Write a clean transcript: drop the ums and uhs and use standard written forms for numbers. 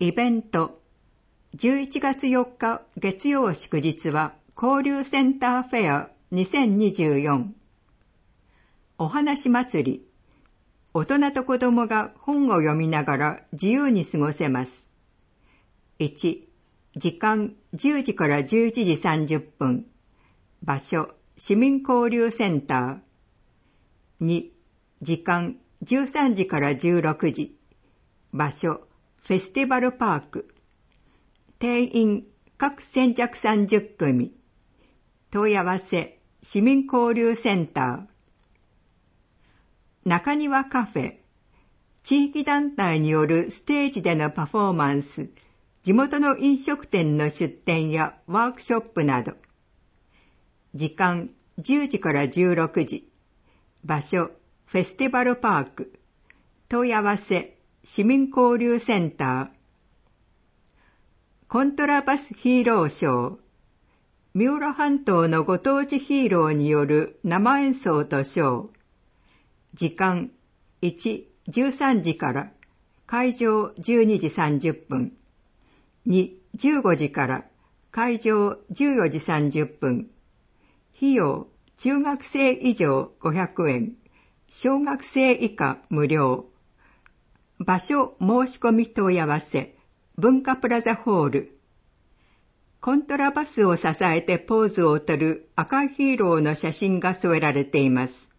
イベント。11月4日月曜祝日は交流センターフェア2024。お話祭り。大人と子供が本を読みながら自由に過ごせます。1、時間10時から11時30分。場所、市民交流センター。2、時間13時から16時。場所、フェスティバルパーク。定員、各先着30組。問い合わせ、市民交流センター。中庭カフェ。地域団体によるステージでのパフォーマンス、地元の飲食店の出店やワークショップなど。時間10時から16時。場所、フェスティバルパーク。問い合わせ、市民交流センター。コントラバスヒーローショー。三浦半島のご当地ヒーローによる生演奏とショー。時間1、13時から、会場12時30分。2、15時から、会場14時30分。費用、中学生以上500円。小学生以下無料。場所申し込み問い合わせ、文化プラザホール。コントラバスを支えてポーズをとる赤いヒーローの写真が添えられています。